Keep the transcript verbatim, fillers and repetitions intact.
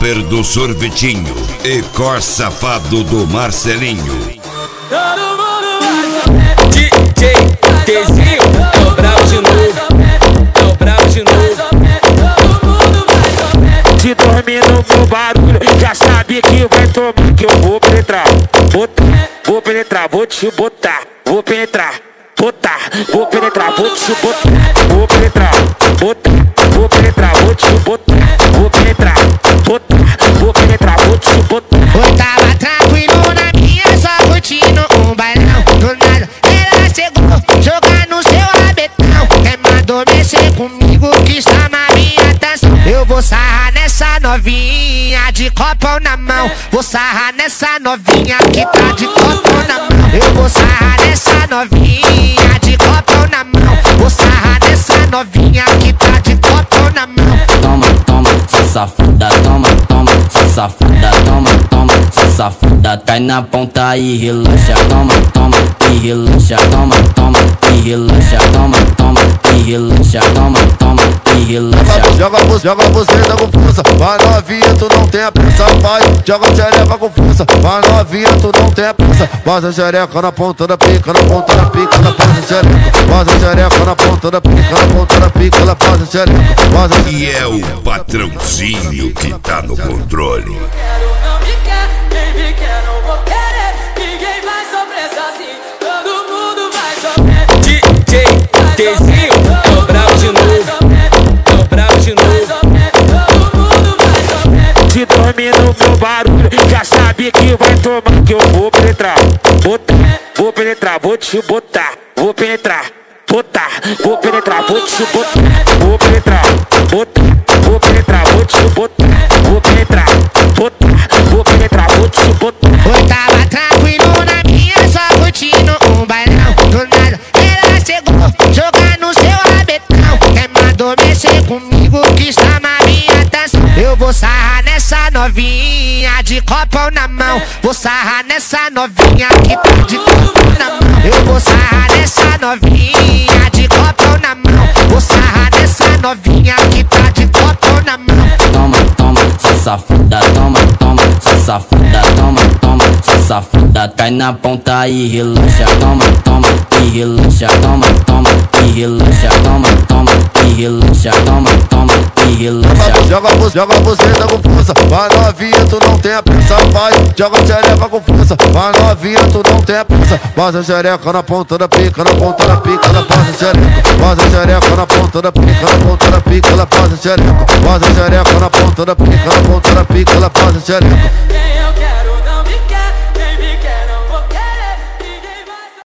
Rapper do Sorvetinho e Cor Safado do Marcelinho. Todo mundo vai D J Tezinho, é o brabo de novo, é o brabo de novo. Todo mundo vai se dormir no meu barulho, já sabe que vai tomar, que eu vou penetrar, botar, vou penetrar, vou te botar, vou penetrar, botar, vou penetrar, vou te botar, vou penetrar, botar, vou penetrar, vou te botar, vou penetrar, botar, vou penetrar, vou te botar. Eu tava tranquilo na minha, só curtindo um bailão. Do nada ela chegou, jogar no seu rabetão. Quem mandou mexer comigo que chama minha atenção. Eu vou sarrar nessa novinha de copão na mão. Vou sarrar nessa novinha que tá de copão na mão. Eu vou sarrar nessa novinha de copão na mão. Vou sarrar nessa novinha que tá de copão na mão. Toma, toma, sua safada, toma, toma, sua safada, toma, toma, sua safada. Cai na ponta e relaxa, toma, toma, e relaxa, toma, toma, e relaxa, toma, toma, e relaxa, toma, toma, e relaxa. Joga você, joga você da confusa, vai novinha, tu não tem a pressa, vai. Joga xereca com força, vai novinha, tu não tem a pressa. Bota a xereca na ponta da pica, na ponta da pica, na ponta da xereca. Bota a xereca na ponta da pica, na ponta da pica, na ponta da xereca. E é o patrãozinho que tá no controle. quero, não me quer, quem me quer não vou querer. Ninguém vai sofrer sozinho, todo mundo vai sofrer. D J Tezinho, é o brabo de novo, é o brabo de novo. Todo mundo vai sofrer. Se dormir no meu barulho, já sabe que vai tomar, que eu vou penetrar, botar, vou penetrar, vou te botar, vou penetrar, botar, vou penetrar, vou te botar, vou penetrar, botar, vou penetrar, vou te botar, vou penetrar, botar, vou penetrar, vou te botar. Eu tava tranquilo na minha, só curtindo um bailão. Do nada ela chegou, jogar no seu rabetão. Quem mandou mexer comigo que chama minha atenção. Eu vou sarrar nessa novinha de copão na mão. Vou sarrar nessa novinha que tá de copão na mão. Eu vou sarrar nessa novinha de copão na mão. Vou sarrar nessa novinha que tá de copão na mão. Toma, toma, sua safada, toma, toma, sua safada, toma, toma, sua safada. Cai na ponta e relaxa, toma, toma, e relaxa, toma, toma, e relaxa, toma, toma, e relaxa, toma, toma, e relaxa. Joga você, joga você da confusa, vai novinha, tu não tem a pressa, vai. Joga xereca com força, vai novinha, tu não tem a pressa. Bota a xereca na ponta da pica, na ponta da pica, na ponta da xereca. Bota a xereca na ponta da pica, na ponta da pica, na ponta da xereca. Bota a xereca na ponta da pica, na ponta da pica, na ponta da xereca. Quem eu quero